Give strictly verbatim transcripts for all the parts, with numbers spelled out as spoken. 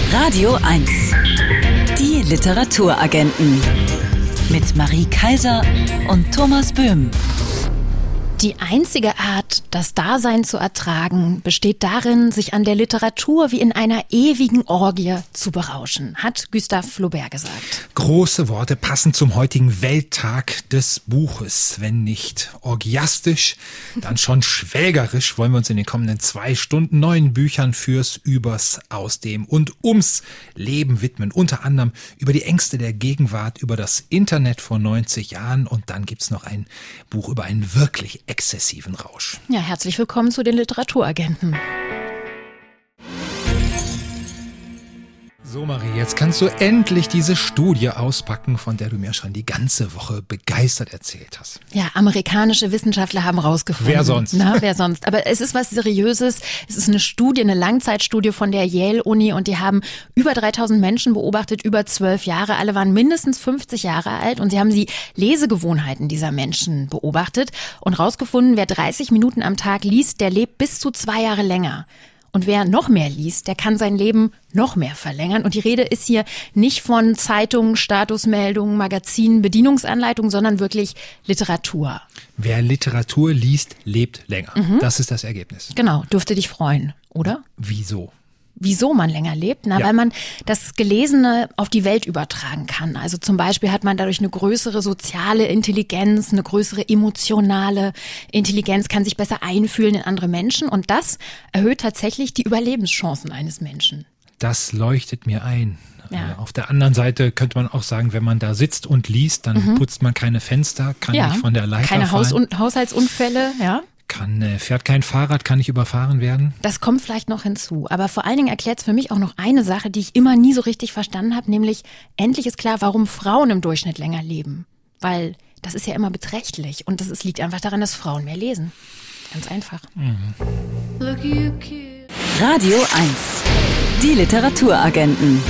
Radio eins. Die Literaturagenten. Mit Marie Kaiser und Thomas Böhm. Die einzige Art, das Dasein zu ertragen, besteht darin, sich an der Literatur wie in einer ewigen Orgie zu berauschen, hat Gustave Flaubert gesagt. Große Worte passen zum heutigen Welttag des Buches. Wenn nicht orgiastisch, dann schon schwelgerisch wollen wir uns in den kommenden zwei Stunden neuen Büchern fürs, übers, aus dem und ums Leben widmen. Unter anderem über die Ängste der Gegenwart, über das Internet vor neunzig Jahren und dann gibt's noch ein Buch über einen wirklich exzessiven Rausch. Ja, herzlich willkommen zu den Literaturagenten. So Marie, jetzt kannst du endlich diese Studie auspacken, von der du mir schon die ganze Woche begeistert erzählt hast. Ja, amerikanische Wissenschaftler haben rausgefunden. Wer sonst? Na, wer sonst? Aber es ist was Seriöses. Es ist eine Studie, eine Langzeitstudie von der Yale-Uni und die haben über dreitausend Menschen beobachtet, über zwölf Jahre. Alle waren mindestens fünfzig Jahre alt und sie haben die Lesegewohnheiten dieser Menschen beobachtet und rausgefunden, wer dreißig Minuten am Tag liest, der lebt bis zu zwei Jahre länger. Und wer noch mehr liest, der kann sein Leben noch mehr verlängern. Und die Rede ist hier nicht von Zeitungen, Statusmeldungen, Magazinen, Bedienungsanleitungen, sondern wirklich Literatur. Wer Literatur liest, lebt länger. Mhm. Das ist das Ergebnis. Genau, dürfte dich freuen, oder? Wieso? Wieso man länger lebt? Na, ja. weil man das Gelesene auf die Welt übertragen kann. Also zum Beispiel hat man dadurch eine größere soziale Intelligenz, eine größere emotionale Intelligenz, kann sich besser einfühlen in andere Menschen und das erhöht tatsächlich die Überlebenschancen eines Menschen. Das leuchtet mir ein. Ja. Auf der anderen Seite könnte man auch sagen, wenn man da sitzt und liest, dann mhm. putzt man keine Fenster, kann ja. nicht von der Leiter keine fallen. Haus- Haushaltsunfälle, ja. Kann, äh, fährt kein Fahrrad, kann nicht überfahren werden? Das kommt vielleicht noch hinzu. Aber vor allen Dingen erklärt es für mich auch noch eine Sache, die ich immer nie so richtig verstanden habe, nämlich endlich ist klar, warum Frauen im Durchschnitt länger leben. Weil das ist ja immer beträchtlich und das ist, liegt einfach daran, dass Frauen mehr lesen. Ganz einfach. Mhm. Radio eins. Die Literaturagenten.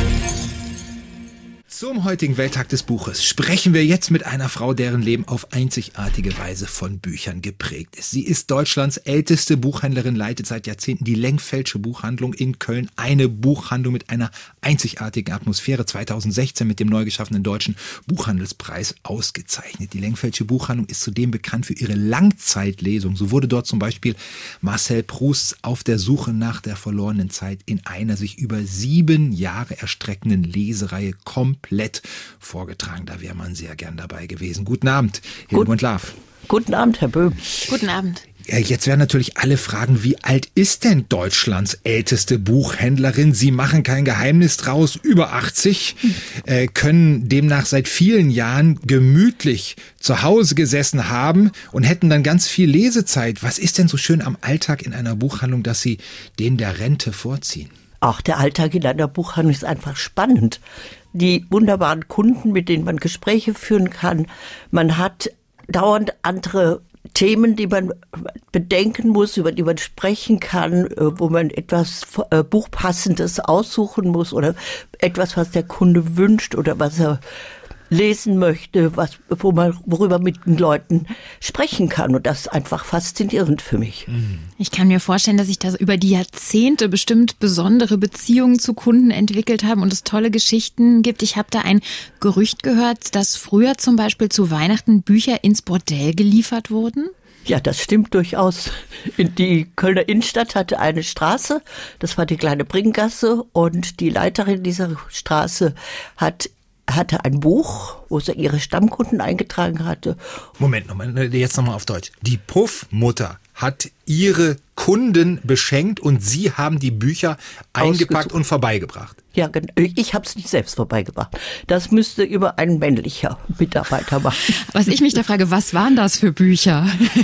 Zum heutigen Welttag des Buches sprechen wir jetzt mit einer Frau, deren Leben auf einzigartige Weise von Büchern geprägt ist. Sie ist Deutschlands älteste Buchhändlerin, leitet seit Jahrzehnten die Lenkfeldsche Buchhandlung in Köln. Eine Buchhandlung mit einer einzigartigen Atmosphäre, zweitausendsechzehn mit dem neu geschaffenen Deutschen Buchhandelspreis ausgezeichnet. Die Lenkfeldsche Buchhandlung ist zudem bekannt für ihre Langzeitlesung. So wurde dort zum Beispiel Marcel Prousts Auf der Suche nach der verlorenen Zeit in einer sich über sieben Jahre erstreckenden Lesereihe komplett vorgetragen. Da wäre man sehr gern dabei gewesen. Guten Abend, Hildebrand Laaf. Guten Abend, Herr Böhm. Guten Abend. Jetzt werden natürlich alle fragen, wie alt ist denn Deutschlands älteste Buchhändlerin? Sie machen kein Geheimnis draus, über achtzig, äh, können demnach seit vielen Jahren gemütlich zu Hause gesessen haben und hätten dann ganz viel Lesezeit. Was ist denn so schön am Alltag in einer Buchhandlung, dass Sie den der Rente vorziehen? Auch der Alltag in einer Buchhandlung ist einfach spannend. Die wunderbaren Kunden, mit denen man Gespräche führen kann. Man hat dauernd andere Themen, die man bedenken muss, über die man sprechen kann, wo man etwas Buchpassendes aussuchen muss oder etwas, was der Kunde wünscht oder was er lesen möchte, was, wo man, worüber mit den Leuten sprechen kann. Und das ist einfach faszinierend für mich. Ich kann mir vorstellen, dass sich da über die Jahrzehnte bestimmt besondere Beziehungen zu Kunden entwickelt haben und es tolle Geschichten gibt. Ich habe da ein Gerücht gehört, dass früher zum Beispiel zu Weihnachten Bücher ins Bordell geliefert wurden. Ja, das stimmt durchaus. Die Kölner Innenstadt hatte eine Straße, das war die kleine Bringgasse und die Leiterin dieser Straße hat hatte ein Buch, wo sie ihre Stammkunden eingetragen hatte. Moment, Moment, jetzt nochmal auf Deutsch. Die Puffmutter hat ihre Kunden beschenkt und Sie haben die Bücher eingepackt Ausgesucht. und vorbeigebracht. Ja, ich habe es nicht selbst vorbeigebracht. Das müsste über ein männlicher Mitarbeiter machen. Was ich mich da frage, was waren das für Bücher?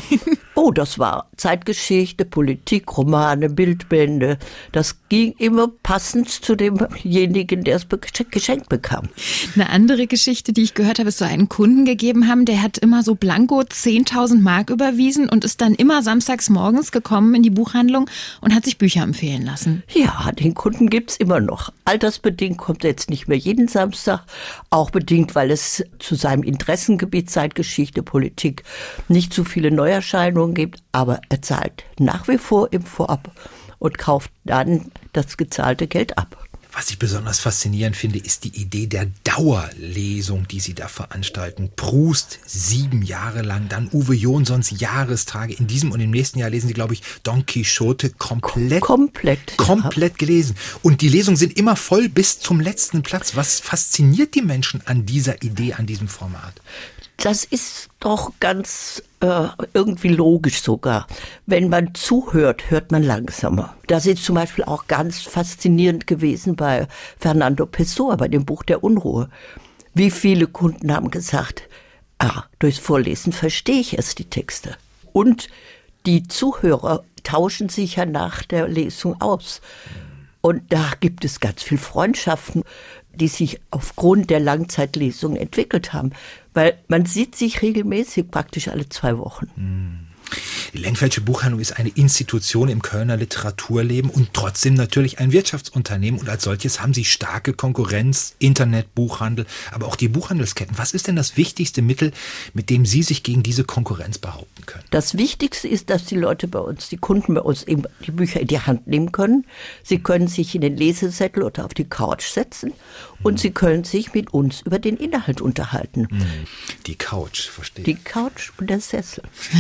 Oh, das war Zeitgeschichte, Politik, Romane, Bildbände. Das ging immer passend zu demjenigen, der es geschenkt bekam. Eine andere Geschichte, die ich gehört habe, ist so einen Kunden gegeben haben, der hat immer so blanko zehntausend Mark überwiesen und ist dann immer samstags morgens gekommen in die Buchhandlung und hat sich Bücher empfehlen lassen. Ja, den Kunden gibt's immer noch. Altersbedingt kommt er jetzt nicht mehr jeden Samstag, auch bedingt, weil es zu seinem Interessengebiet Zeitgeschichte, Politik nicht so viele Neuerscheinungen gibt, aber er zahlt nach wie vor im Vorab und kauft dann das gezahlte Geld ab. Was ich besonders faszinierend finde, ist die Idee der Dauerlesung, die Sie da veranstalten. Proust sieben Jahre lang, dann Uwe Jonsons Jahrestage. In diesem und im nächsten Jahr lesen Sie, glaube ich, Don Quixote komplett, komplett, komplett ja. gelesen. Und die Lesungen sind immer voll bis zum letzten Platz. Was fasziniert die Menschen an dieser Idee, an diesem Format? Das ist doch ganz äh, irgendwie logisch sogar. Wenn man zuhört, hört man langsamer. Das ist zum Beispiel auch ganz faszinierend gewesen bei Fernando Pessoa, bei dem Buch der Unruhe. Wie viele Kunden haben gesagt, ah, durchs Vorlesen verstehe ich erst die Texte. Und die Zuhörer tauschen sich ja nach der Lesung aus. Und da gibt es ganz viel Freundschaften, die sich aufgrund der Langzeitlesung entwickelt haben. Weil man sieht sich regelmäßig, praktisch alle zwei Wochen. Die Lengfeldsche Buchhandlung ist eine Institution im Kölner Literaturleben und trotzdem natürlich ein Wirtschaftsunternehmen. Und als solches haben Sie starke Konkurrenz, Internet, Buchhandel, aber auch die Buchhandelsketten. Was ist denn das wichtigste Mittel, mit dem Sie sich gegen diese Konkurrenz behaupten können? Das Wichtigste ist, dass die Leute bei uns, die Kunden bei uns eben die Bücher in die Hand nehmen können. Sie können sich in den Lesesättel oder auf die Couch setzen und hm. sie können sich mit uns über den Inhalt unterhalten. Hm. Die Couch, verstehe. Die Couch und der Sessel.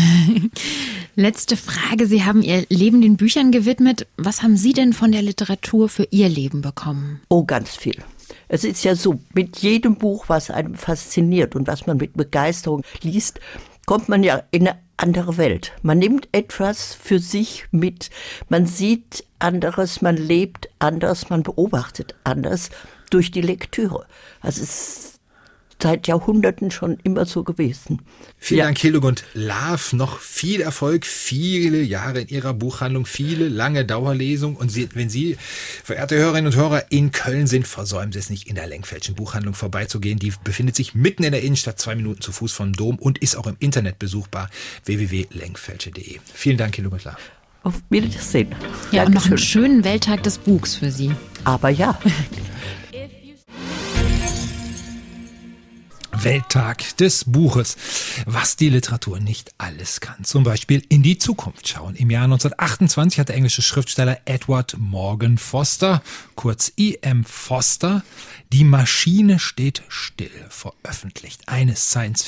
Letzte Frage. Sie haben Ihr Leben den Büchern gewidmet. Was haben Sie denn von der Literatur für Ihr Leben bekommen? Oh, ganz viel. Es ist ja so, mit jedem Buch, was einem fasziniert und was man mit Begeisterung liest, kommt man ja in eine andere Welt. Man nimmt etwas für sich mit. Man sieht anderes, man lebt anders, man beobachtet anders durch die Lektüre. Also es ist seit Jahrhunderten schon immer so gewesen. Vielen ja. Dank, Hildegund Laaff. Noch viel Erfolg, viele Jahre in Ihrer Buchhandlung, viele lange Dauerlesungen. Und Sie, wenn Sie, verehrte Hörerinnen und Hörer, in Köln sind, versäumen Sie es nicht, in der Lengfeldschen Buchhandlung vorbeizugehen. Die befindet sich mitten in der Innenstadt, zwei Minuten zu Fuß vom Dom und ist auch im Internet besuchbar, w w w punkt lengfeldsche punkt de. Vielen Dank, Hildegund Laaff. Auf Wiedersehen. Ja, und noch einen schönen Welttag des Buchs für Sie. Aber ja. Welttag des Buches, was die Literatur nicht alles kann. Zum Beispiel in die Zukunft schauen. Im Jahr neunzehnhundertachtundzwanzig hat der englische Schriftsteller Edward Morgan Foster, kurz E M Foster, Die Maschine steht still veröffentlicht. Eine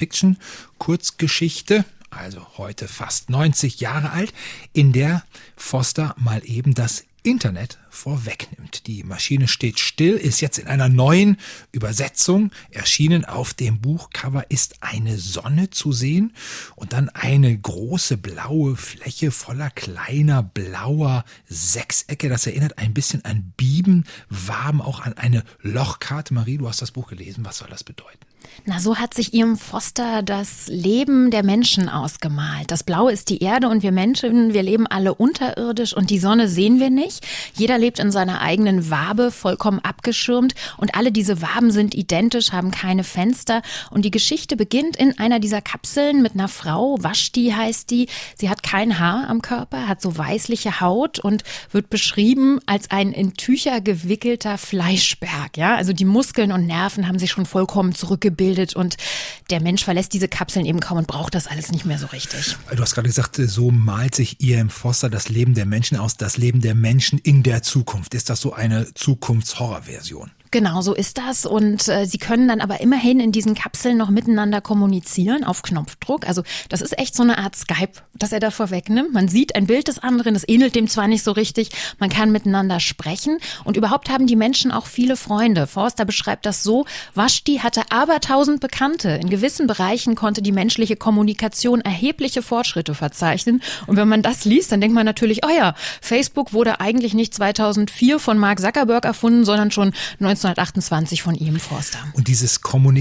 Science-Fiction-Kurzgeschichte, also heute fast neunzig Jahre alt, in der Foster mal eben das Internet vorwegnimmt. Die Maschine steht still, ist jetzt in einer neuen Übersetzung erschienen. Auf dem Buchcover ist eine Sonne zu sehen und dann eine große blaue Fläche voller kleiner blauer Sechsecke. Das erinnert ein bisschen an Bienenwaben, auch an eine Lochkarte. Marie, du hast das Buch gelesen. Was soll das bedeuten? Na, so hat sich E M Foster das Leben der Menschen ausgemalt. Das Blaue ist die Erde und wir Menschen, wir leben alle unterirdisch und die Sonne sehen wir nicht. Jeder lebt in seiner eigenen Wabe, vollkommen abgeschirmt und alle diese Waben sind identisch, haben keine Fenster und die Geschichte beginnt in einer dieser Kapseln mit einer Frau, Vashti heißt die. Sie hat kein Haar am Körper, hat so weißliche Haut und wird beschrieben als ein in Tücher gewickelter Fleischberg. Ja, also die Muskeln und Nerven haben sich schon vollkommen zurückgebildet. Und der Mensch verlässt diese Kapseln eben kaum und braucht das alles nicht mehr so richtig. Du hast gerade gesagt, so malt sich E M Foster das Leben der Menschen aus, das Leben der Menschen in der Zukunft. Ist das so eine Zukunftshorrorversion? Genau, so ist das. Und äh, sie können dann aber immerhin in diesen Kapseln noch miteinander kommunizieren auf Knopfdruck. Also das ist echt so eine Art Skype, das er da vorwegnimmt. Man sieht ein Bild des anderen, das ähnelt dem zwar nicht so richtig, man kann miteinander sprechen. Und überhaupt haben die Menschen auch viele Freunde. Forster beschreibt das so, Vashti hatte abertausend Bekannte. In gewissen Bereichen konnte die menschliche Kommunikation erhebliche Fortschritte verzeichnen. Und wenn man das liest, dann denkt man natürlich, oh ja, Facebook wurde eigentlich nicht zweitausendvier von Mark Zuckerberg erfunden, sondern schon neunzehnhundertachtundzwanzig von E M Foster. Und dieses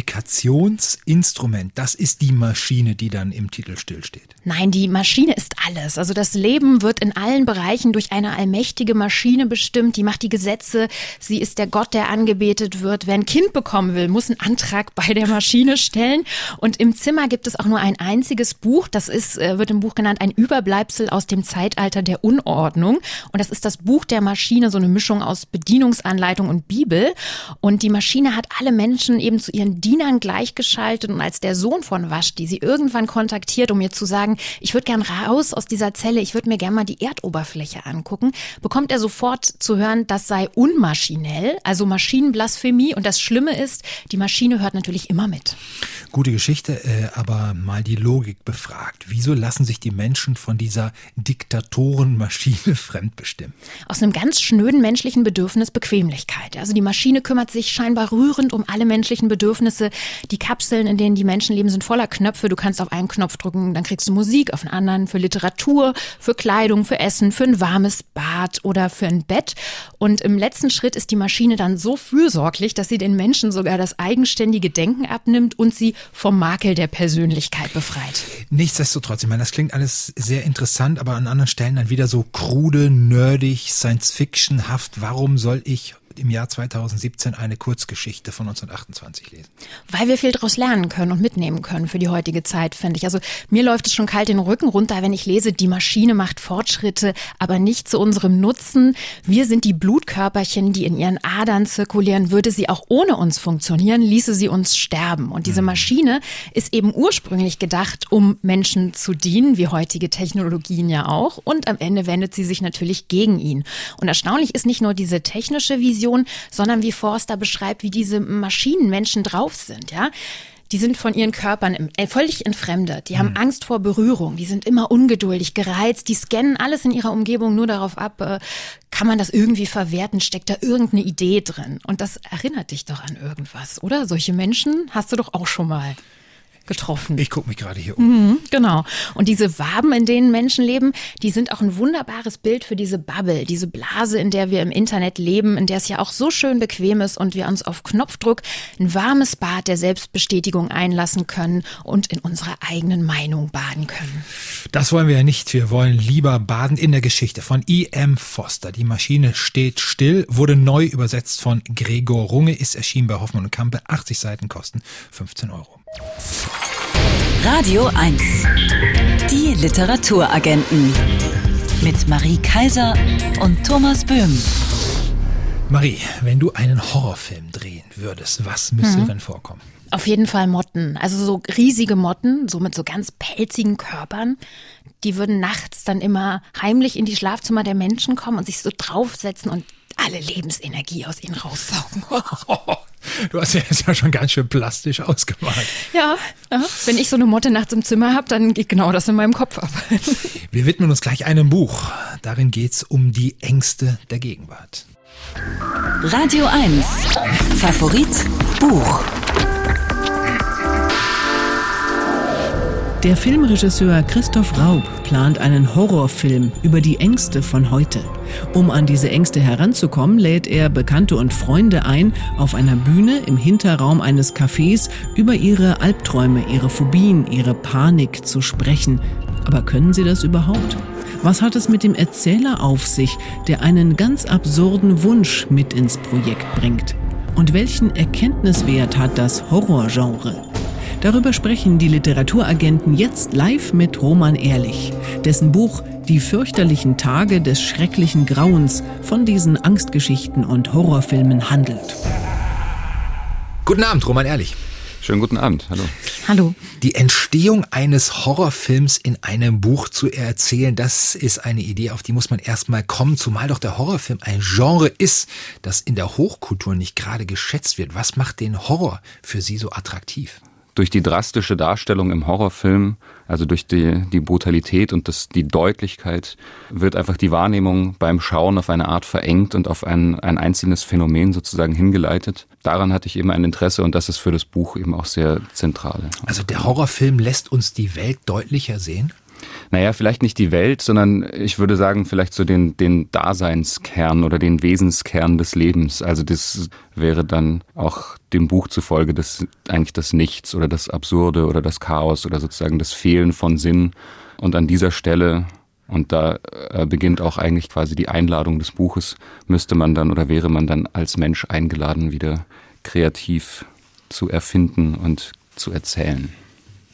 Kommunikationsinstrument, das ist die Maschine, die dann im Titel stillsteht. Nein, die Maschine ist alles. Also das Leben wird in allen Bereichen durch eine allmächtige Maschine bestimmt. Die macht die Gesetze. Sie ist der Gott, der angebetet wird. Wer ein Kind bekommen will, muss einen Antrag bei der Maschine stellen. Und im Zimmer gibt es auch nur ein einziges Buch. Das ist, wird im Buch genannt, ein Überbleibsel aus dem Zeitalter der Unordnung. Und das ist das Buch der Maschine, so eine Mischung aus Bedienungsanleitung und Bibel. Und die Maschine hat alle Menschen eben zu ihren Dienern gleichgeschaltet. Und als der Sohn von Vashti sie irgendwann kontaktiert, um ihr zu sagen, sagen, ich würde gern raus aus dieser Zelle, ich würde mir gern mal die Erdoberfläche angucken, bekommt er sofort zu hören, das sei unmaschinell, also Maschinenblasphemie. Und das Schlimme ist, die Maschine hört natürlich immer mit. Gute Geschichte, äh, aber mal die Logik befragt. Wieso lassen sich die Menschen von dieser Diktatorenmaschine fremdbestimmen? Aus einem ganz schnöden menschlichen Bedürfnis Bequemlichkeit. Also die Maschine kümmert sich scheinbar rührend um alle menschlichen Bedürfnisse. Die Kapseln, in denen die Menschen leben, sind voller Knöpfe. Du kannst auf einen Knopf drücken, dann kriegst du Musik, auf einen anderen für Literatur, für Kleidung, für Essen, für ein warmes Bad oder für ein Bett. Und im letzten Schritt ist die Maschine dann so fürsorglich, dass sie den Menschen sogar das eigenständige Denken abnimmt und sie vom Makel der Persönlichkeit befreit. Nichtsdestotrotz, ich meine, das klingt alles sehr interessant, aber an anderen Stellen dann wieder so krude, nerdig, Science-Fiction-haft. Warum soll ich im Jahr zweitausendsiebzehn eine Kurzgeschichte von neunzehnhundertachtundzwanzig lesen? Weil wir viel daraus lernen können und mitnehmen können für die heutige Zeit, finde ich. Also mir läuft es schon kalt den Rücken runter, wenn ich lese, die Maschine macht Fortschritte, aber nicht zu unserem Nutzen. Wir sind die Blutkörperchen, die in ihren Adern zirkulieren. Würde sie auch ohne uns funktionieren, ließe sie uns sterben. Und diese Maschine ist eben ursprünglich gedacht, um Menschen zu dienen, wie heutige Technologien ja auch. Und am Ende wendet sie sich natürlich gegen ihn. Und erstaunlich ist nicht nur diese technische Vision, sondern wie Forster beschreibt, wie diese Maschinen Menschen drauf sind, ja. Die sind von ihren Körpern völlig entfremdet. Die haben mhm. Angst vor Berührung. Die sind immer ungeduldig, gereizt. Die scannen alles in ihrer Umgebung nur darauf ab, äh, kann man das irgendwie verwerten? Steckt da irgendeine Idee drin? Und das erinnert dich doch an irgendwas, oder? Solche Menschen hast du doch auch schon mal getroffen. Ich gucke mich gerade hier um. Mhm, genau. Und diese Waben, in denen Menschen leben, die sind auch ein wunderbares Bild für diese Bubble, diese Blase, in der wir im Internet leben, in der es ja auch so schön bequem ist und wir uns auf Knopfdruck ein warmes Bad der Selbstbestätigung einlassen können und in unserer eigenen Meinung baden können. Das wollen wir ja nicht. Wir wollen lieber baden in der Geschichte von E M Forster. Die Maschine steht still, wurde neu übersetzt von Gregor Runge, ist erschienen bei Hoffmann und Campe, achtzig Seiten, kosten fünfzehn Euro. Radio eins. Die Literaturagenten. Mit Marie Kaiser und Thomas Böhm. Marie, wenn du einen Horrorfilm drehen würdest, was müsste mhm. denn vorkommen? Auf jeden Fall Motten. Also so riesige Motten, so mit so ganz pelzigen Körpern. Die würden nachts dann immer heimlich in die Schlafzimmer der Menschen kommen und sich so draufsetzen und alle Lebensenergie aus ihnen raussaugen. Du hast ja jetzt ja schon ganz schön plastisch ausgemalt. Ja, ja, wenn ich so eine Motte nachts im Zimmer habe, dann geht genau das in meinem Kopf ab. Wir widmen uns gleich einem Buch. Darin geht's um die Ängste der Gegenwart. Radio eins. Favorit Buch. Der Filmregisseur Christoph Raub plant einen Horrorfilm über die Ängste von heute. Um an diese Ängste heranzukommen, lädt er Bekannte und Freunde ein, auf einer Bühne im Hinterraum eines Cafés über ihre Albträume, ihre Phobien, ihre Panik zu sprechen. Aber können sie das überhaupt? Was hat es mit dem Erzähler auf sich, der einen ganz absurden Wunsch mit ins Projekt bringt? Und welchen Erkenntniswert hat das Horrorgenre? Darüber sprechen die Literaturagenten jetzt live mit Roman Ehrlich, dessen Buch Die fürchterlichen Tage des schrecklichen Grauens von diesen Angstgeschichten und Horrorfilmen handelt. Guten Abend, Roman Ehrlich. Schönen guten Abend, hallo. Hallo. Die Entstehung eines Horrorfilms in einem Buch zu erzählen, das ist eine Idee, auf die muss man erstmal kommen, zumal doch der Horrorfilm ein Genre ist, das in der Hochkultur nicht gerade geschätzt wird. Was macht den Horror für Sie so attraktiv? Durch die drastische Darstellung im Horrorfilm, also durch die, die Brutalität und das, die Deutlichkeit, wird einfach die Wahrnehmung beim Schauen auf eine Art verengt und auf ein, ein einzelnes Phänomen sozusagen hingeleitet. Daran hatte ich eben ein Interesse und das ist für das Buch eben auch sehr zentral. Also der Horrorfilm lässt uns die Welt deutlicher sehen? Naja, vielleicht nicht die Welt, sondern ich würde sagen, vielleicht so den, den Daseinskern oder den Wesenskern des Lebens. Also das wäre dann auch dem Buch zufolge das, eigentlich das Nichts oder das Absurde oder das Chaos oder sozusagen das Fehlen von Sinn. Und an dieser Stelle, und da äh, beginnt auch eigentlich quasi die Einladung des Buches, müsste man dann oder wäre man dann als Mensch eingeladen, wieder kreativ zu erfinden und zu erzählen.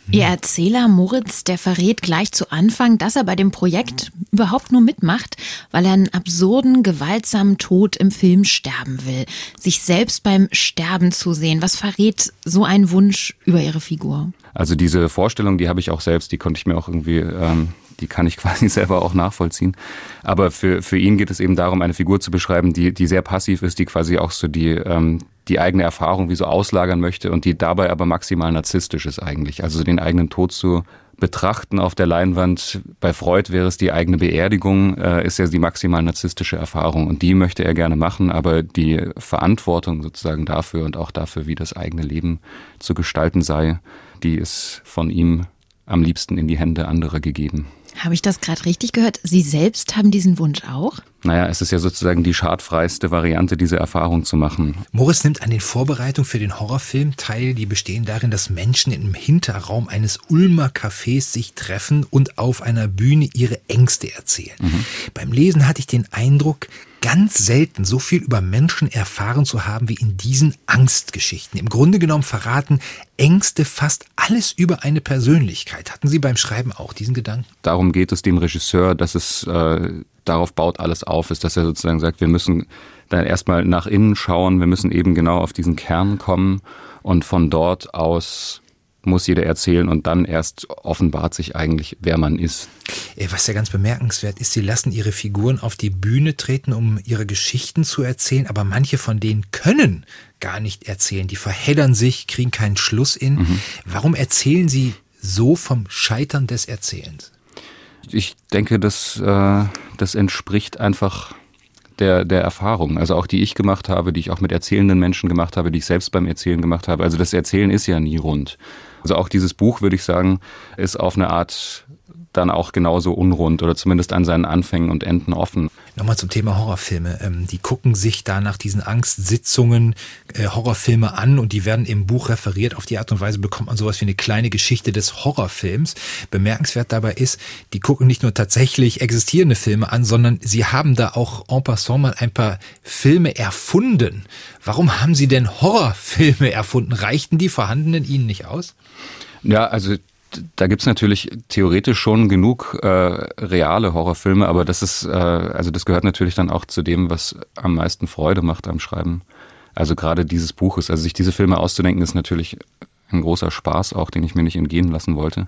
Ihr Erzähler Moritz, der verrät gleich zu Anfang, dass er bei dem Projekt überhaupt nur mitmacht, weil er einen absurden, gewaltsamen Tod im Film sterben will. Sich selbst beim Sterben zu sehen. Was verrät so ein Wunsch über Ihre Figur? Also diese Vorstellung, die habe ich auch selbst, die konnte ich mir auch irgendwie, ähm, die kann ich quasi selber auch nachvollziehen. Aber für für ihn geht es eben darum, eine Figur zu beschreiben, die die sehr passiv ist, die quasi auch so die ähm, die eigene Erfahrung wie so auslagern möchte und die dabei aber maximal narzisstisch ist eigentlich. Also den eigenen Tod zu betrachten auf der Leinwand, bei Freud wäre es die eigene Beerdigung, äh, ist ja die maximal narzisstische Erfahrung und die möchte er gerne machen, aber die Verantwortung sozusagen dafür und auch dafür, wie das eigene Leben zu gestalten sei, die ist von ihm am liebsten in die Hände anderer gegeben. Habe ich das gerade richtig gehört? Sie selbst haben diesen Wunsch auch? Naja, es ist ja sozusagen die schadfreiste Variante, diese Erfahrung zu machen. Moritz nimmt an den Vorbereitungen für den Horrorfilm teil. Die bestehen darin, dass Menschen im Hinterraum eines Ulmer Cafés sich treffen und auf einer Bühne ihre Ängste erzählen. Mhm. Beim Lesen hatte ich den Eindruck, ganz selten so viel über Menschen erfahren zu haben wie in diesen Angstgeschichten. Im Grunde genommen verraten Ängste fast alles über eine Persönlichkeit. Hatten Sie beim Schreiben auch diesen Gedanken? Darum geht es dem Regisseur, dass es äh, darauf baut alles auf ist, dass er sozusagen sagt, wir müssen dann erstmal nach innen schauen, wir müssen eben genau auf diesen Kern kommen und von dort aus muss jeder erzählen und dann erst offenbart sich eigentlich, wer man ist. Was ja ganz bemerkenswert ist, Sie lassen Ihre Figuren auf die Bühne treten, um ihre Geschichten zu erzählen, aber manche von denen können gar nicht erzählen. Die verheddern sich, kriegen keinen Schluss in. Mhm. Warum erzählen Sie so vom Scheitern des Erzählens? Ich denke, das, äh, das entspricht einfach der, der Erfahrung, also auch die ich gemacht habe, die ich auch mit erzählenden Menschen gemacht habe, die ich selbst beim Erzählen gemacht habe. Also das Erzählen ist ja nie rund. Also auch dieses Buch, würde ich sagen, ist auf eine Art dann auch genauso unrund oder zumindest an seinen Anfängen und Enden offen. Nochmal zum Thema Horrorfilme. Die gucken sich da nach diesen Angstsitzungen äh, Horrorfilme an und die werden im Buch referiert. Auf die Art und Weise bekommt man sowas wie eine kleine Geschichte des Horrorfilms. Bemerkenswert dabei ist, die gucken nicht nur tatsächlich existierende Filme an, sondern sie haben da auch en passant mal ein paar Filme erfunden. Warum haben Sie denn Horrorfilme erfunden? Reichten die vorhandenen Ihnen nicht aus? Ja, also da gibt's natürlich theoretisch schon genug äh, reale Horrorfilme, aber das ist, äh, also das gehört natürlich dann auch zu dem, was am meisten Freude macht am Schreiben. Also gerade dieses Buches, also sich diese Filme auszudenken, ist natürlich ein großer Spaß auch, den ich mir nicht entgehen lassen wollte.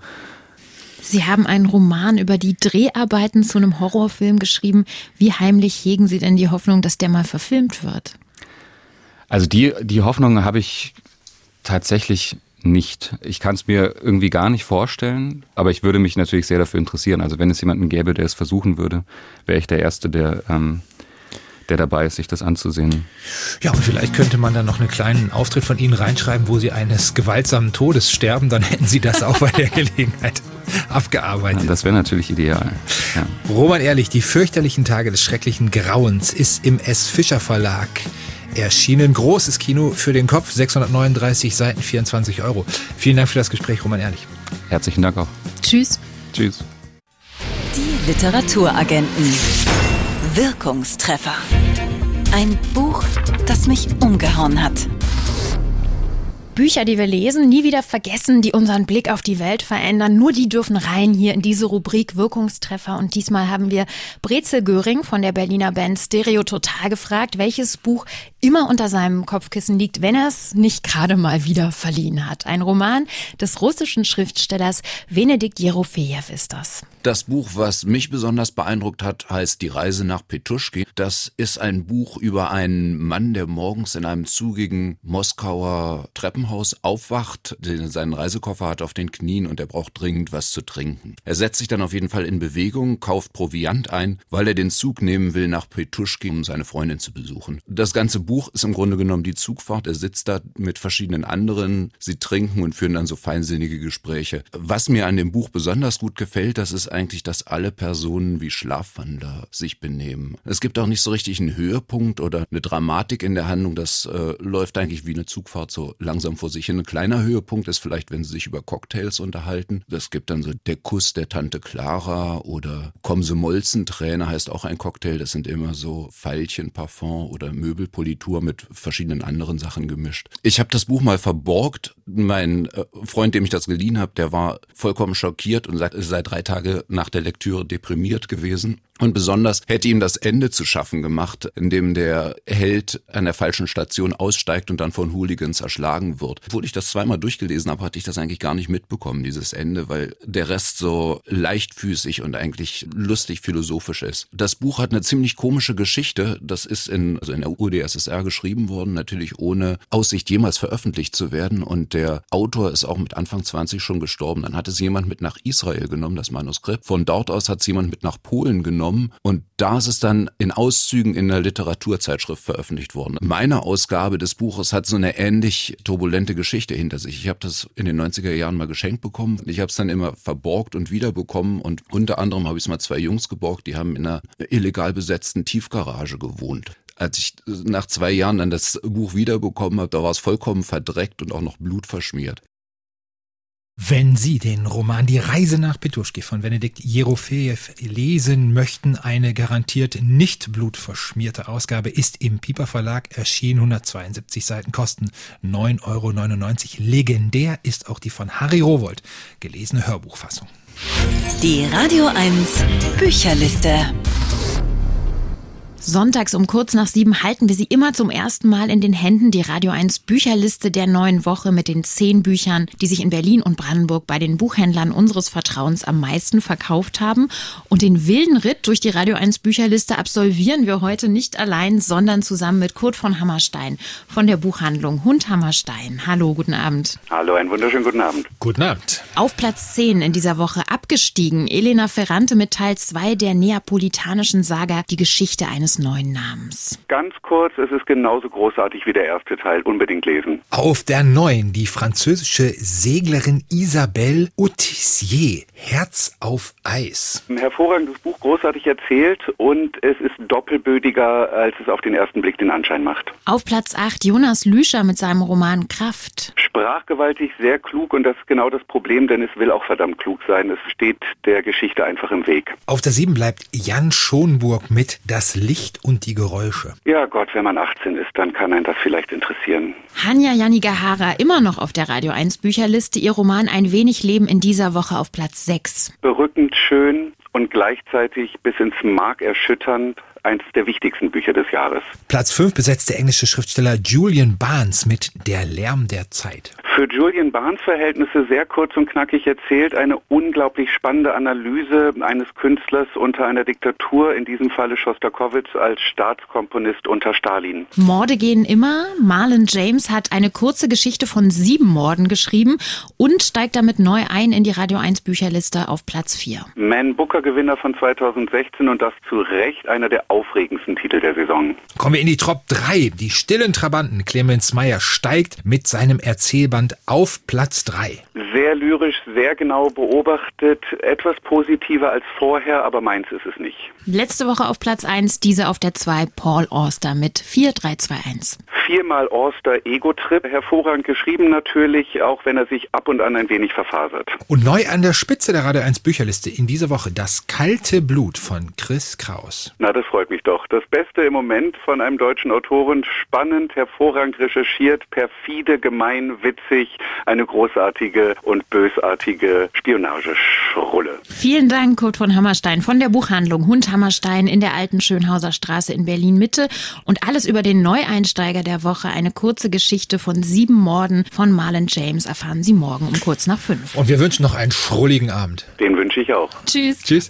Sie haben einen Roman über die Dreharbeiten zu einem Horrorfilm geschrieben. Wie heimlich hegen Sie denn die Hoffnung, dass der mal verfilmt wird? Also die, die Hoffnung habe ich tatsächlich nicht. Ich kann es mir irgendwie gar nicht vorstellen, aber ich würde mich natürlich sehr dafür interessieren. Also wenn es jemanden gäbe, der es versuchen würde, wäre ich der Erste, der, ähm, der dabei ist, sich das anzusehen. Ja, und vielleicht könnte man dann noch einen kleinen Auftritt von Ihnen reinschreiben, wo Sie eines gewaltsamen Todes sterben, dann hätten Sie das auch bei der Gelegenheit abgearbeitet. Ja, das wäre natürlich ideal. Ja. Roman Ehrlich, die fürchterlichen Tage des schrecklichen Grauens ist im S. Fischer Verlag erschienen. Großes Kino für den Kopf, sechshundertneununddreißig Seiten, vierundzwanzig Euro. Vielen Dank für das Gespräch, Roman Ehrlich. Herzlichen Dank auch. Tschüss. Tschüss. Die Literaturagenten. Wirkungstreffer. Ein Buch, das mich umgehauen hat. Bücher, die wir lesen, nie wieder vergessen, die unseren Blick auf die Welt verändern. Nur die dürfen rein hier in diese Rubrik Wirkungstreffer. Und diesmal haben wir Brezel Göring von der Berliner Band Stereo Total gefragt, welches Buch immer unter seinem Kopfkissen liegt, wenn er es nicht gerade mal wieder verliehen hat. Ein Roman des russischen Schriftstellers Venedikt Jerofejew ist das. Das Buch, was mich besonders beeindruckt hat, heißt Die Reise nach Petuschki. Das ist ein Buch über einen Mann, der morgens in einem zugigen Moskauer Treppenhaus aufwacht, der seinen Reisekoffer hat auf den Knien und er braucht dringend was zu trinken. Er setzt sich dann auf jeden Fall in Bewegung, kauft Proviant ein, weil er den Zug nehmen will nach Petuschki, um seine Freundin zu besuchen. Das ganze Buch ist im Grunde genommen die Zugfahrt. Er sitzt da mit verschiedenen anderen, sie trinken und führen dann so feinsinnige Gespräche. Was mir an dem Buch besonders gut gefällt, das ist eigentlich, dass alle Personen wie Schlafwandler sich benehmen. Es gibt auch nicht so richtig einen Höhepunkt oder eine Dramatik in der Handlung. Das äh, läuft eigentlich wie eine Zugfahrt so langsam langsam vor sich hin. Ein kleiner Höhepunkt ist vielleicht, wenn sie sich über Cocktails unterhalten. Das gibt dann so der Kuss der Tante Clara oder Komse-Molzenträne heißt auch ein Cocktail. Das sind immer so Veilchen-Parfum oder Möbelpolitur mit verschiedenen anderen Sachen gemischt. Ich habe das Buch mal verborgt. Mein Freund, dem ich das geliehen habe, der war vollkommen schockiert und sagt, er sei drei Tage nach der Lektüre deprimiert gewesen. Und besonders hätte ihm das Ende zu schaffen gemacht, in dem der Held an der falschen Station aussteigt und dann von Hooligans erschlagen wird. Obwohl ich das zweimal durchgelesen habe, hatte ich das eigentlich gar nicht mitbekommen, dieses Ende, weil der Rest so leichtfüßig und eigentlich lustig philosophisch ist. Das Buch hat eine ziemlich komische Geschichte. Das ist in, also in der U d S S R geschrieben worden, natürlich ohne Aussicht jemals veröffentlicht zu werden. Und der Autor ist auch mit Anfang zwanzig schon gestorben. Dann hat es jemand mit nach Israel genommen, das Manuskript. Von dort aus hat es jemand mit nach Polen genommen. Und da ist es dann in Auszügen in einer Literaturzeitschrift veröffentlicht worden. Meine Ausgabe des Buches hat so eine ähnlich turbulente Geschichte hinter sich. Ich habe das in den neunziger Jahren mal geschenkt bekommen. Ich habe es dann immer verborgt und wiederbekommen. Und unter anderem habe ich es mal zwei Jungs geborgt, die haben in einer illegal besetzten Tiefgarage gewohnt. Als ich nach zwei Jahren dann das Buch wiederbekommen habe, da war es vollkommen verdreckt und auch noch blutverschmiert. Wenn Sie den Roman Die Reise nach Petuschki von Benedikt Jerofejew lesen möchten, eine garantiert nicht blutverschmierte Ausgabe ist im Piper Verlag erschienen, hundertzweiundsiebzig Seiten, kosten neun Euro neunundneunzig. Legendär ist auch die von Harry Rowohlt gelesene Hörbuchfassung. Die Radio eins Bücherliste. Sonntags um kurz nach sieben halten wir Sie immer zum ersten Mal in den Händen, die Radio eins Bücherliste der neuen Woche mit den zehn Büchern, die sich in Berlin und Brandenburg bei den Buchhändlern unseres Vertrauens am meisten verkauft haben. Und den wilden Ritt durch die Radio eins Bücherliste absolvieren wir heute nicht allein, sondern zusammen mit Kurt von Hammerstein von der Buchhandlung Hund Hammerstein. Hallo, guten Abend. Hallo, einen wunderschönen guten Abend. Guten Abend. Auf Platz zehn in dieser Woche abgestiegen, Elena Ferrante mit Teil zwei der neapolitanischen Saga Die Geschichte eines neuen Namens. Ganz kurz, es ist genauso großartig wie der erste Teil. Unbedingt lesen. Auf der neun die französische Seglerin Isabelle Autissier, Herz auf Eis. Ein hervorragendes Buch, großartig erzählt und es ist doppelbödiger, als es auf den ersten Blick den Anschein macht. Auf Platz acht Jonas Lüscher mit seinem Roman Kraft. Sprachgewaltig, sehr klug und das ist genau das Problem, denn es will auch verdammt klug sein. Es steht der Geschichte einfach im Weg. Auf der sieben bleibt Jan Schonburg mit Das Licht und die Geräusche. Ja Gott, wenn man achtzehn ist, dann kann einen das vielleicht interessieren. Hanya Yanagihara immer noch auf der Radio eins Bücherliste. Ihr Roman Ein wenig Leben in dieser Woche auf Platz sechs. Berückend schön und gleichzeitig bis ins Mark erschütternd. Eines der wichtigsten Bücher des Jahres. Platz fünf besetzt der englische Schriftsteller Julian Barnes mit Der Lärm der Zeit. Für Julian Barnes Verhältnisse sehr kurz und knackig erzählt, eine unglaublich spannende Analyse eines Künstlers unter einer Diktatur, in diesem Falle Schostakowitsch als Staatskomponist unter Stalin. Morde gehen immer. Marlon James hat eine kurze Geschichte von sieben Morden geschrieben und steigt damit neu ein in die Radio eins Bücherliste auf Platz vier. Man Booker Gewinner von zweitausendsechzehn und das zu Recht einer der aufregendsten Titel der Saison. Kommen wir in die Top drei. Die stillen Trabanten. Clemens Meyer steigt mit seinem Erzählband auf Platz drei. Sehr lyrisch, sehr genau beobachtet, etwas positiver als vorher, aber meins ist es nicht. Letzte Woche auf Platz eins, diese auf der zwei, Paul Auster mit vier drei zwei eins. Viermal Auster Ego-Trip, hervorragend geschrieben natürlich, auch wenn er sich ab und an ein wenig verfasert. Und neu an der Spitze der Radio eins Bücherliste in dieser Woche Das kalte Blut von Chris Kraus. Na, das freut mich doch. Das Beste im Moment von einem deutschen Autoren. Spannend, hervorragend recherchiert, perfide, gemein, witzig. Eine großartige und bösartige Spionageschrulle. Vielen Dank, Kurt von Hammerstein von der Buchhandlung Hund Hammerstein in der alten Schönhauser Straße in Berlin-Mitte. Und alles über den Neueinsteiger der Woche, eine kurze Geschichte von sieben Morden von Marlon James, erfahren Sie morgen um kurz nach fünf. Und wir wünschen noch einen schrulligen Abend. Den wünsche ich auch. Tschüss. Tschüss.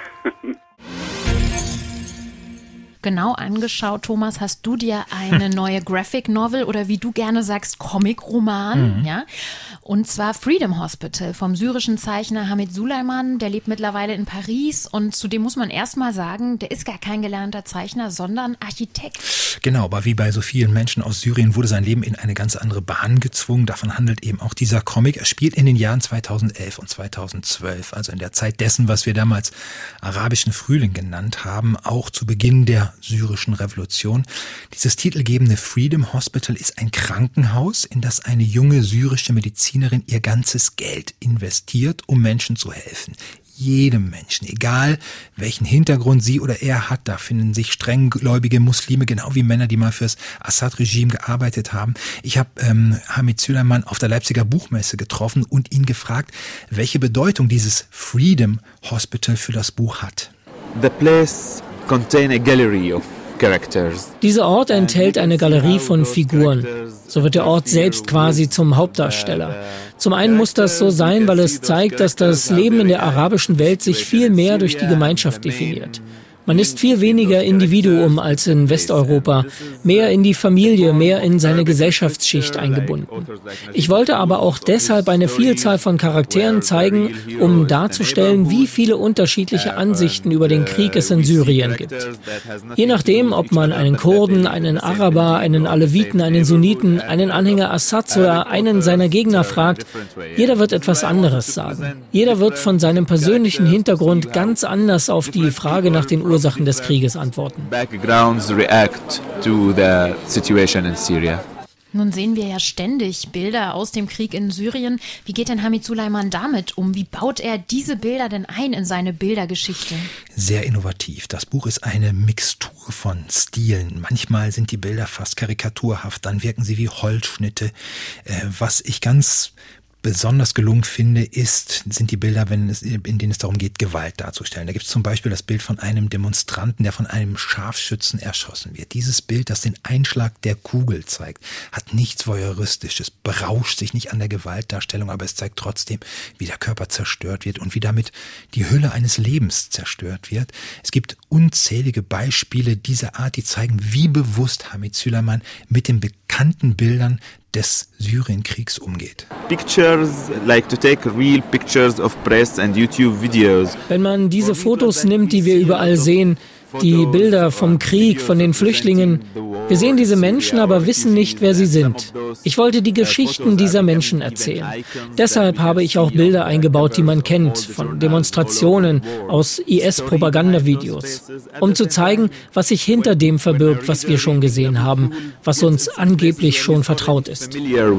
Genau angeschaut, Thomas, hast du dir eine neue Graphic Novel oder wie du gerne sagst, Comic-Roman, mhm. ja? Und zwar Freedom Hospital vom syrischen Zeichner Hamid Suleiman, der lebt mittlerweile in Paris und zu dem muss man erstmal sagen, der ist gar kein gelernter Zeichner, sondern Architekt. Genau, aber wie bei so vielen Menschen aus Syrien wurde sein Leben in eine ganz andere Bahn gezwungen. Davon handelt eben auch dieser Comic. Er spielt in den Jahren zweitausendelf und zweitausendzwölf, also in der Zeit dessen, was wir damals arabischen Frühling genannt haben, auch zu Beginn der der syrischen Revolution. Dieses titelgebende Freedom Hospital ist ein Krankenhaus, in das eine junge syrische Medizinerin ihr ganzes Geld investiert, um Menschen zu helfen. Jedem Menschen, egal welchen Hintergrund sie oder er hat, da finden sich strenggläubige Muslime, genau wie Männer, die mal fürs Assad-Regime gearbeitet haben. Ich habe ähm, Hamid Süleyman auf der Leipziger Buchmesse getroffen und ihn gefragt, welche Bedeutung dieses Freedom Hospital für das Buch hat. The place contains a gallery of Dieser Ort enthält eine Galerie von Figuren. So wird der Ort selbst quasi zum Hauptdarsteller. Zum einen muss das so sein, weil es zeigt, dass das Leben in der arabischen Welt sich viel mehr durch die Gemeinschaft definiert. Man ist viel weniger Individuum als in Westeuropa, mehr in die Familie, mehr in seine Gesellschaftsschicht eingebunden. Ich wollte aber auch deshalb eine Vielzahl von Charakteren zeigen, um darzustellen, wie viele unterschiedliche Ansichten über den Krieg es in Syrien gibt. Je nachdem, ob man einen Kurden, einen Araber, einen Aleviten, einen Sunniten, einen Anhänger Assads oder einen seiner Gegner fragt, jeder wird etwas anderes sagen. Jeder wird von seinem persönlichen Hintergrund ganz anders auf die Frage nach den Ursachen des Krieges antworten. Nun sehen wir ja ständig Bilder aus dem Krieg in Syrien. Wie geht denn Hamid Süleyman damit um? Wie baut er diese Bilder denn ein in seine Bildergeschichte? Sehr innovativ. Das Buch ist eine Mixtur von Stilen. Manchmal sind die Bilder fast karikaturhaft, dann wirken sie wie Holzschnitte. Äh, was ich ganz besonders gelungen finde, ist, sind die Bilder, wenn es, in denen es darum geht, Gewalt darzustellen. Da gibt es zum Beispiel das Bild von einem Demonstranten, der von einem Scharfschützen erschossen wird. Dieses Bild, das den Einschlag der Kugel zeigt, hat nichts Voyeuristisches, berauscht sich nicht an der Gewaltdarstellung, aber es zeigt trotzdem, wie der Körper zerstört wird und wie damit die Hülle eines Lebens zerstört wird. Es gibt unzählige Beispiele dieser Art, die zeigen, wie bewusst Hamid Süleyman mit den bekannten Bildern des Syrienkriegs umgeht. Pictures, like to take real pictures of press and YouTube videos. Wenn man diese Fotos nimmt, die wir überall sehen, die Bilder vom Krieg, von den Flüchtlingen. Wir sehen diese Menschen, aber wissen nicht, wer sie sind. Ich wollte die Geschichten dieser Menschen erzählen. Deshalb habe ich auch Bilder eingebaut, die man kennt, von Demonstrationen, aus I S-Propagandavideos, um zu zeigen, was sich hinter dem verbirgt, was wir schon gesehen haben, was uns angeblich schon vertraut ist.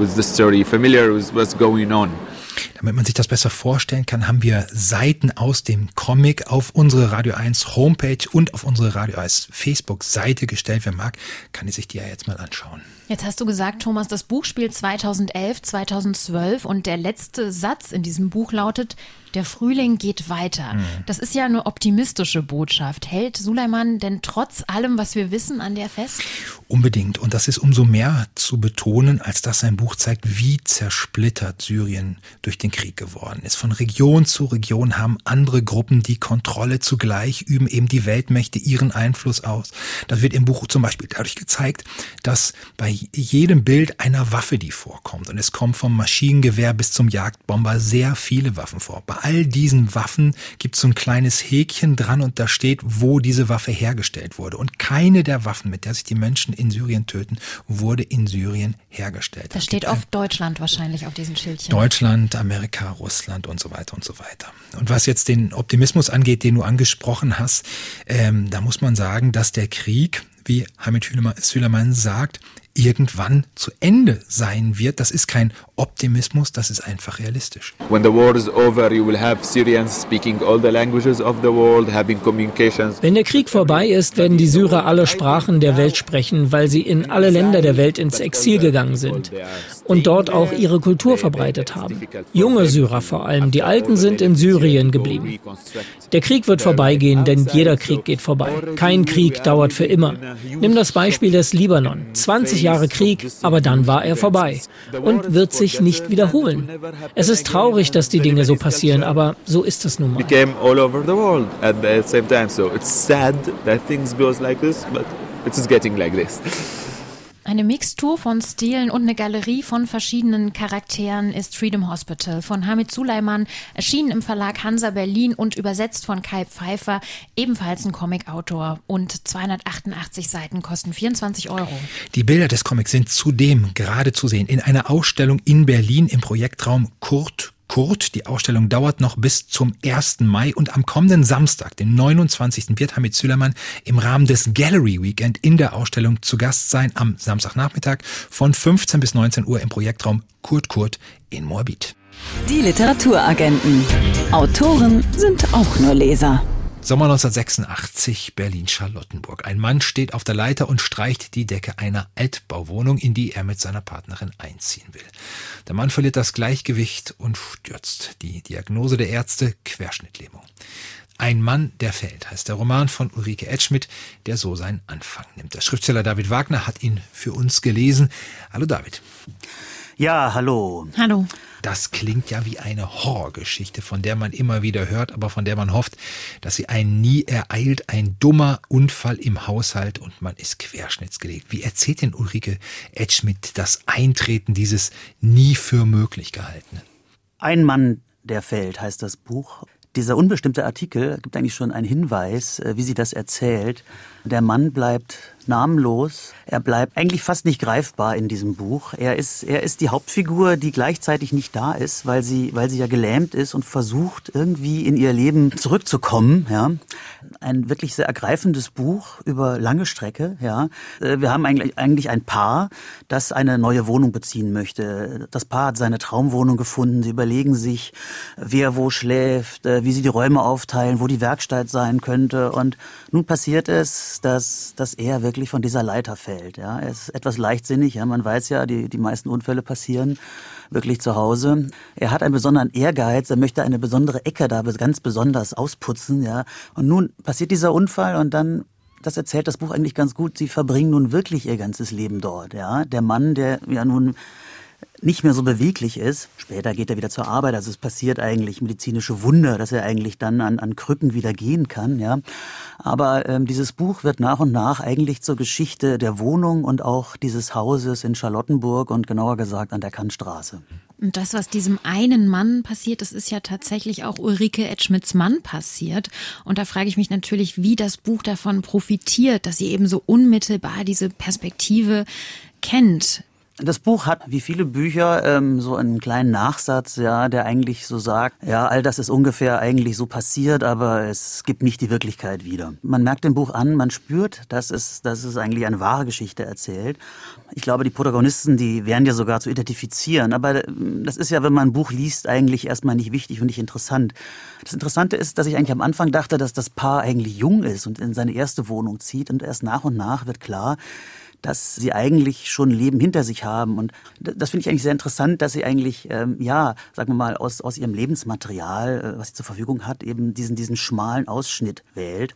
Damit man sich das besser vorstellen kann, haben wir Seiten aus dem Comic auf unsere Radio eins Homepage und auf unsere Radio eins Facebook-Seite gestellt. Wer mag, kann sich die ja jetzt mal anschauen. Jetzt hast du gesagt, Thomas, das Buch spielt zweitausendelf, zweitausendzwölf und der letzte Satz in diesem Buch lautet: Der Frühling geht weiter. Mhm. Das ist ja eine optimistische Botschaft. Hält Süleyman denn trotz allem, was wir wissen, an der fest? Unbedingt. Und das ist umso mehr zu betonen, als dass sein Buch zeigt, wie zersplittert Syrien durch den Krieg geworden ist. Von Region zu Region haben andere Gruppen die Kontrolle. Zugleich üben eben die Weltmächte ihren Einfluss aus. Das wird im Buch zum Beispiel dadurch gezeigt, dass bei jedem Bild einer Waffe, die vorkommt, und es kommen vom Maschinengewehr bis zum Jagdbomber sehr viele Waffen vor. Bei all diesen Waffen gibt es so ein kleines Häkchen dran und da steht, wo diese Waffe hergestellt wurde. Und keine der Waffen, mit der sich die Menschen in Syrien töten, wurde in Syrien hergestellt. Da steht oft Deutschland wahrscheinlich auf diesen Schildchen. Deutschland, Amerika, Russland und so weiter und so weiter. Und was jetzt den Optimismus angeht, den du angesprochen hast, ähm, da muss man sagen, dass der Krieg, wie Hamid Süleyman sagt, irgendwann zu Ende sein wird. Das ist kein Optimismus, das ist einfach realistisch. When the war is over, you will have Syrians speaking all the languages of the world, having communications. Wenn der Krieg vorbei ist, werden die Syrer alle Sprachen der Welt sprechen, weil sie in alle Länder der Welt ins Exil gegangen sind und dort auch ihre Kultur verbreitet haben. Junge Syrer vor allem, die Alten sind in Syrien geblieben. Der Krieg wird vorbeigehen, denn jeder Krieg geht vorbei. Kein Krieg dauert für immer. Nimm das Beispiel des Libanon. zwanzig Jahre Krieg, aber dann war er vorbei und wird sich nicht wiederholen. Es ist traurig, dass die Dinge so passieren, aber so ist es nun mal. Eine Mixtur von Stilen und eine Galerie von verschiedenen Charakteren ist Freedom Hospital von Hamid Süleyman, erschienen im Verlag Hansa Berlin und übersetzt von Kai Pfeiffer, ebenfalls ein Comicautor. Und zweihundertachtundachtzig Seiten kosten vierundzwanzig Euro. Die Bilder des Comics sind zudem gerade zu sehen in einer Ausstellung in Berlin im Projektraum Kurt Kurt. Die Ausstellung dauert noch bis zum ersten Mai und am kommenden Samstag, den neunundzwanzigsten wird Hamid Süleyman im Rahmen des Gallery Weekend in der Ausstellung zu Gast sein am Samstagnachmittag von fünfzehn bis neunzehn Uhr im Projektraum Kurt Kurt in Moabit. Die Literaturagenten. Autoren sind auch nur Leser. Sommer neunzehnhundertsechsundachtzig, Berlin-Charlottenburg. Ein Mann steht auf der Leiter und streicht die Decke einer Altbauwohnung, in die er mit seiner Partnerin einziehen will. Der Mann verliert das Gleichgewicht und stürzt. Die Diagnose der Ärzte: Querschnittlähmung. Ein Mann, der fällt, heißt der Roman von Ulrike Edschmidt, der so seinen Anfang nimmt. Der Schriftsteller David Wagner hat ihn für uns gelesen. Hallo David. Ja, hallo. Hallo. Das klingt ja wie eine Horrorgeschichte, von der man immer wieder hört, aber von der man hofft, dass sie einen nie ereilt. Ein dummer Unfall im Haushalt und man ist querschnittsgelähmt. Wie erzählt denn Ulrike Edschmidt das Eintreten dieses nie für möglich gehaltenen? Ein Mann, der fällt, heißt das Buch. Dieser unbestimmte Artikel gibt eigentlich schon einen Hinweis, wie sie das erzählt. Der Mann bleibt namenlos. Er bleibt eigentlich fast nicht greifbar in diesem Buch. Er ist, er ist die Hauptfigur, die gleichzeitig nicht da ist, weil sie, weil sie ja gelähmt ist und versucht, irgendwie in ihr Leben zurückzukommen, ja. Ein wirklich sehr ergreifendes Buch über lange Strecke, ja. Wir haben eigentlich, eigentlich ein Paar, das eine neue Wohnung beziehen möchte. Das Paar hat seine Traumwohnung gefunden. Sie überlegen sich, wer wo schläft, wie sie die Räume aufteilen, wo die Werkstatt sein könnte. Und nun passiert es, dass, dass er wirklich von dieser Leiter fällt. Ja, er ist etwas leichtsinnig. Ja, man weiß ja, die, die meisten Unfälle passieren wirklich zu Hause. Er hat einen besonderen Ehrgeiz. Er möchte eine besondere Ecke da ganz besonders ausputzen. Ja, und nun passiert dieser Unfall und dann, das erzählt das Buch eigentlich ganz gut. Sie verbringen nun wirklich ihr ganzes Leben dort. Ja, der Mann, der ja nun nicht mehr so beweglich ist. Später geht er wieder zur Arbeit, also es passiert eigentlich medizinische Wunder, dass er eigentlich dann an, an Krücken wieder gehen kann. Ja. Aber ähm, dieses Buch wird nach und nach eigentlich zur Geschichte der Wohnung und auch dieses Hauses in Charlottenburg und genauer gesagt an der Kantstraße. Und das, was diesem einen Mann passiert, das ist ja tatsächlich auch Ulrike Edschmidts Mann passiert. Und da frage ich mich natürlich, wie das Buch davon profitiert, dass sie eben so unmittelbar diese Perspektive kennt. Das Buch hat, wie viele Bücher, ähm, so einen kleinen Nachsatz, ja, der eigentlich so sagt, ja, all das ist ungefähr eigentlich so passiert, aber es gibt nicht die Wirklichkeit wieder. Man merkt dem Buch an, man spürt, dass es, dass es eigentlich eine wahre Geschichte erzählt. Ich glaube, die Protagonisten, die wären ja sogar zu identifizieren, aber das ist ja, wenn man ein Buch liest, eigentlich erstmal nicht wichtig und nicht interessant. Das Interessante ist, dass ich eigentlich am Anfang dachte, dass das Paar eigentlich jung ist und in seine erste Wohnung zieht und erst nach und nach wird klar, dass sie eigentlich schon ein Leben hinter sich haben. Und das finde ich eigentlich sehr interessant, dass sie eigentlich, ähm, ja, sagen wir mal, aus, aus ihrem Lebensmaterial, äh, was sie zur Verfügung hat, eben diesen, diesen schmalen Ausschnitt wählt.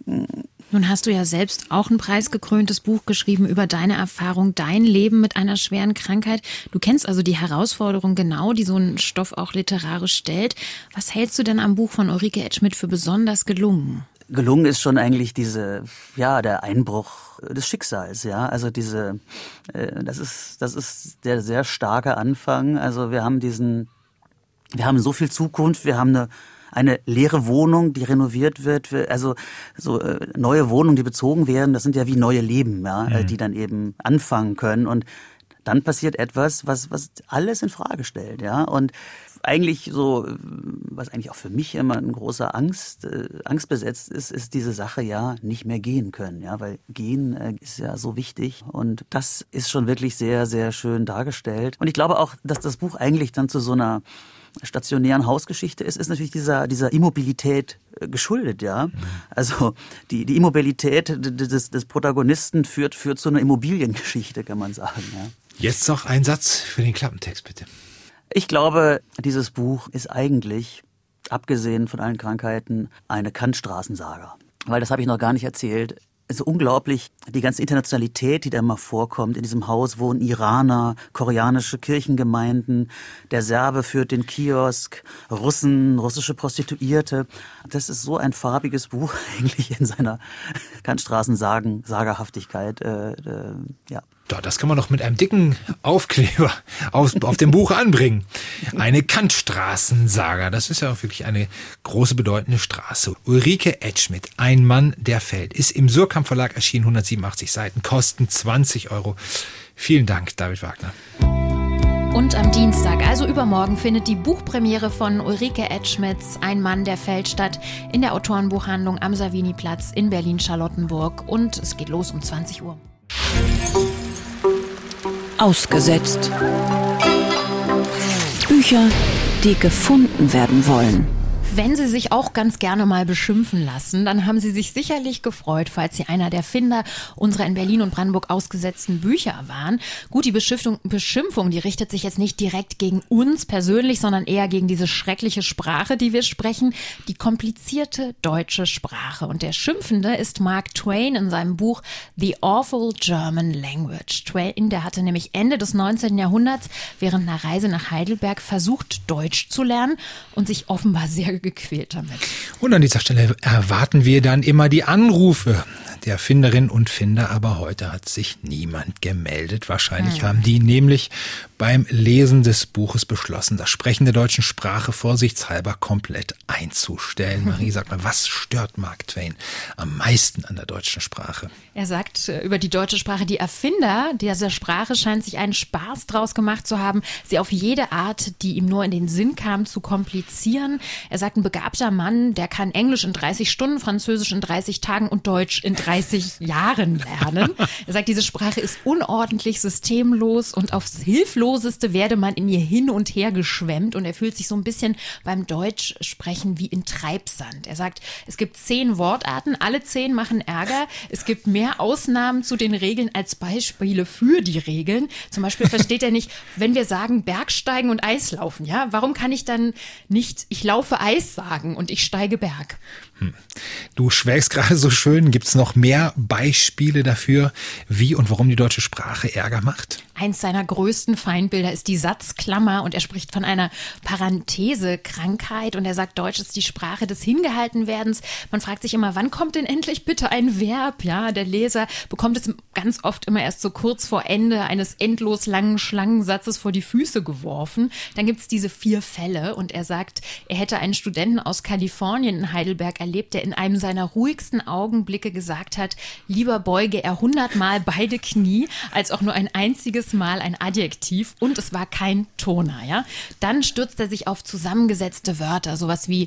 Nun hast du ja selbst auch ein preisgekröntes Buch geschrieben über deine Erfahrung, dein Leben mit einer schweren Krankheit. Du kennst also die Herausforderung genau, die so ein Stoff auch literarisch stellt. Was hältst du denn am Buch von Ulrike Edschmidt für besonders gelungen? Gelungen ist schon eigentlich diese, ja, der Einbruch des Schicksals, ja, also diese, äh, das ist, das ist der sehr starke Anfang. Also wir haben diesen, wir haben so viel Zukunft, wir haben eine, eine leere Wohnung, die renoviert wird, also so äh, neue Wohnungen, die bezogen werden, das sind ja wie neue Leben, ja, mhm. die dann eben anfangen können und dann passiert etwas, was, was alles in Frage stellt, ja, und eigentlich so, was eigentlich auch für mich immer ein großer Angst, äh, Angst besetzt ist, ist diese Sache, ja, nicht mehr gehen können, ja, weil gehen äh, ist ja so wichtig und das ist schon wirklich sehr, sehr schön dargestellt. Und ich glaube auch, dass das Buch eigentlich dann zu so einer stationären Hausgeschichte ist, ist natürlich dieser, dieser Immobilität äh, geschuldet, ja. Also die, die Immobilität des, des Protagonisten führt, führt zu einer Immobiliengeschichte, kann man sagen, ja. Jetzt noch ein Satz für den Klappentext, bitte. Ich glaube, dieses Buch ist eigentlich, abgesehen von allen Krankheiten, eine Kantstraßensaga. Weil, das habe ich noch gar nicht erzählt, es ist unglaublich, die ganze Internationalität, die da immer vorkommt. In diesem Haus wohnen Iraner, koreanische Kirchengemeinden, der Serbe führt den Kiosk, Russen, russische Prostituierte. Das ist so ein farbiges Buch eigentlich in seiner Kantstraßensagenhaftigkeit. Äh, äh, ja. Das kann man doch mit einem dicken Aufkleber auf, auf dem Buch anbringen. Eine Kantstraßensaga. Das ist ja auch wirklich eine große, bedeutende Straße. Ulrike Edschmidt, Ein Mann, der fällt, ist im Suhrkamp Verlag erschienen, hundertsiebenundachtzig Seiten, kosten zwanzig Euro. Vielen Dank, David Wagner. Und am Dienstag, also übermorgen, findet die Buchpremiere von Ulrike Edschmidts Ein Mann, der fällt statt in der Autorenbuchhandlung am Savini-Platz in Berlin-Charlottenburg. Und es geht los um zwanzig Uhr. Ausgesetzt. Bücher, die gefunden werden wollen. Wenn Sie sich auch ganz gerne mal beschimpfen lassen, dann haben Sie sich sicherlich gefreut, falls Sie einer der Finder unserer in Berlin und Brandenburg ausgesetzten Bücher waren. Gut, die Beschimpfung, Beschimpfung, die richtet sich jetzt nicht direkt gegen uns persönlich, sondern eher gegen diese schreckliche Sprache, die wir sprechen, die komplizierte deutsche Sprache. Und der Schimpfende ist Mark Twain in seinem Buch The Awful German Language. Twain, der hatte nämlich Ende des neunzehnten Jahrhunderts während einer Reise nach Heidelberg versucht, Deutsch zu lernen und sich offenbar sehr gequält damit. Und an dieser Stelle erwarten wir dann immer die Anrufe der Finderinnen und Finder, aber heute hat sich niemand gemeldet. Wahrscheinlich hm. haben die nämlich beim Lesen des Buches beschlossen, das Sprechen der deutschen Sprache vorsichtshalber komplett einzustellen. Marie, sag mal, was stört Mark Twain am meisten an der deutschen Sprache? Er sagt über die deutsche Sprache, die Erfinder dieser Sprache scheinen sich einen Spaß draus gemacht zu haben, sie auf jede Art, die ihm nur in den Sinn kam, zu komplizieren. Er sagt, ein begabter Mann, der kann Englisch in dreißig Stunden, Französisch in dreißig Tagen und Deutsch in dreißig Jahren lernen. Er sagt, diese Sprache ist unordentlich, systemlos und aufs Hilfloseste werde man in ihr hin und her geschwemmt und er fühlt sich so ein bisschen beim Deutschsprechen wie in Treibsand. Er sagt, es gibt zehn Wortarten, alle zehn machen Ärger. Es gibt mehr Ausnahmen zu den Regeln als Beispiele für die Regeln. Zum Beispiel versteht er nicht, wenn wir sagen Bergsteigen und Eislaufen, ja, warum kann ich dann nicht, ich laufe Eis sagen und ich steige Berg? Hm. Du schwelgst gerade so schön. Gibt es noch mehr Beispiele dafür, wie und warum die deutsche Sprache Ärger macht? Eins seiner größten Feindbilder ist die Satzklammer und er spricht von einer Parenthesekrankheit und er sagt, Deutsch ist die Sprache des Hingehaltenwerdens. Man fragt sich immer, wann kommt denn endlich bitte ein Verb? Ja, der Leser bekommt es ganz oft immer erst so kurz vor Ende eines endlos langen Schlangensatzes vor die Füße geworfen. Dann gibt es diese vier Fälle und er sagt, er hätte einen Studenten aus Kalifornien in Heidelberg erlebt, der in einem seiner ruhigsten Augenblicke gesagt hat, lieber beuge er hundertmal beide Knie, als auch nur ein einziges Mal ein Adjektiv und es war kein Toner, ja. Dann stürzt er sich auf zusammengesetzte Wörter, sowas wie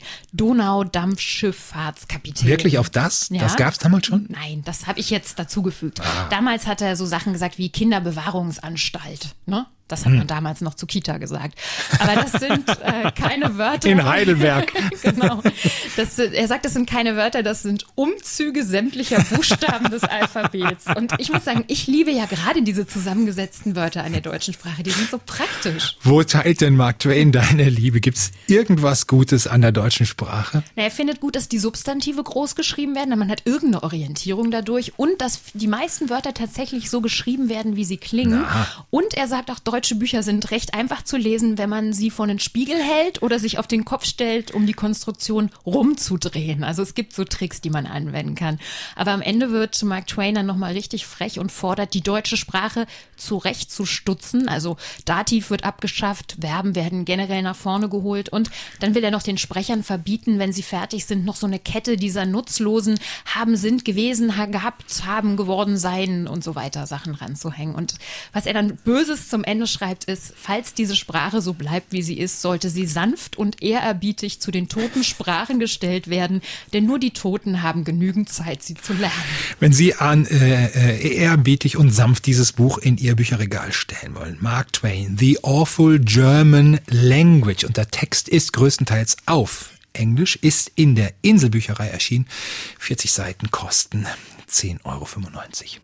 Donaudampfschifffahrtskapitän. Wirklich auf das? Ja? Das gab's damals schon? Nein, das habe ich jetzt dazugefügt. Ah. Damals hat er so Sachen gesagt wie Kinderbewahrungsanstalt, ne? Das hat man hm. damals noch zu Kita gesagt. Aber das sind äh, keine Wörter. In Heidelberg. Genau. Das, er sagt, das sind keine Wörter, das sind Umzüge sämtlicher Buchstaben des Alphabets. Und ich muss sagen, ich liebe ja gerade diese zusammengesetzten Wörter an der deutschen Sprache. Die sind so praktisch. Wo teilt denn Mark Twain deine Liebe? Gibt es irgendwas Gutes an der deutschen Sprache? Na, er findet gut, dass die Substantive groß geschrieben werden, denn man hat irgendeine Orientierung dadurch und dass die meisten Wörter tatsächlich so geschrieben werden, wie sie klingen. Na. Und er sagt auch, deutsche Bücher sind recht einfach zu lesen, wenn man sie vor den Spiegel hält oder sich auf den Kopf stellt, um die Konstruktion rumzudrehen. Also es gibt so Tricks, die man anwenden kann. Aber am Ende wird Mark Twain dann nochmal richtig frech und fordert, die deutsche Sprache zurechtzustutzen. Also Dativ wird abgeschafft, Verben werden generell nach vorne geholt und dann will er noch den Sprechern verbieten, wenn sie fertig sind, noch so eine Kette dieser nutzlosen haben, sind, gewesen, gehabt, haben, geworden, sein und so weiter Sachen ranzuhängen. Und was er dann Böses zum Ende schreibt, ist, falls diese Sprache so bleibt, wie sie ist, sollte sie sanft und ehrerbietig zu den toten Sprachen gestellt werden, denn nur die Toten haben genügend Zeit, sie zu lernen. Wenn Sie an äh, ehrerbietig und sanft dieses Buch in Ihr Bücherregal stellen wollen, Mark Twain, The Awful German Language, und der Text ist größtenteils auf Englisch, ist in der Inselbücherei erschienen, vierzig Seiten kosten zehn Euro fünfundneunzig.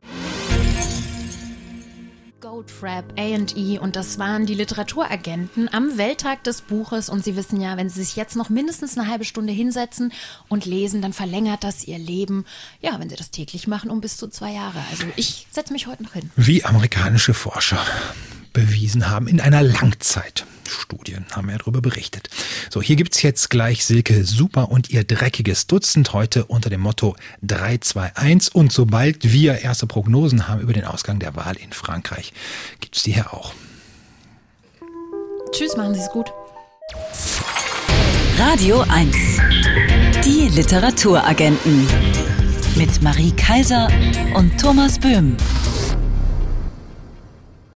Goldfrapp, A und E und das waren die Literaturagenten am Welttag des Buches und Sie wissen ja, wenn Sie sich jetzt noch mindestens eine halbe Stunde hinsetzen und lesen, dann verlängert das Ihr Leben, ja, wenn Sie das täglich machen, um bis zu zwei Jahre. Also ich setze mich heute noch hin. Wie amerikanische Forscher bewiesen haben in einer Langzeitstudie, haben wir ja darüber berichtet. So, hier gibt's jetzt gleich Silke Super und ihr dreckiges Dutzend, heute unter dem Motto drei zwei eins, und sobald wir erste Prognosen haben über den Ausgang der Wahl in Frankreich, gibt's die hier auch. Tschüss, machen Sie es gut. Radio eins. Die Literaturagenten. Mit Marie Kaiser und Thomas Böhm.